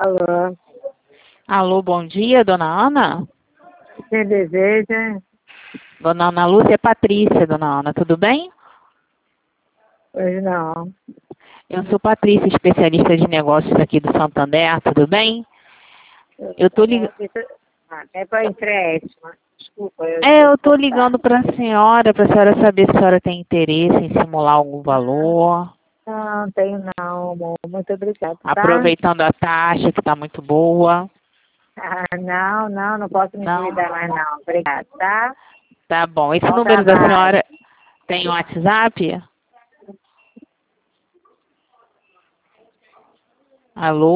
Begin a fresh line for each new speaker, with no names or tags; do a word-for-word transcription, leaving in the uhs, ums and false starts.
Alô,
Alô, bom dia, dona Ana?
quem deseja?
Dona Ana Lúcia é Patrícia, dona Ana, tudo bem?
Pois não.
Eu sou Patrícia, especialista de negócios aqui do Santander, tudo bem? Eu tô ligando.
Ah, é para empréstimo. Desculpa. Eu
É, eu tô ligando para a senhora, para a senhora saber se a senhora tem interesse em simular algum valor.
Não, não tenho não, amor. Muito obrigada, tá?
Aproveitando a taxa, que está muito boa.
Ah, não, não, não posso me
Não?
cuidar mais não. Obrigada, tá?
Tá bom. Esse
Bom
número da
trabalho.
senhora tem WhatsApp? Alô?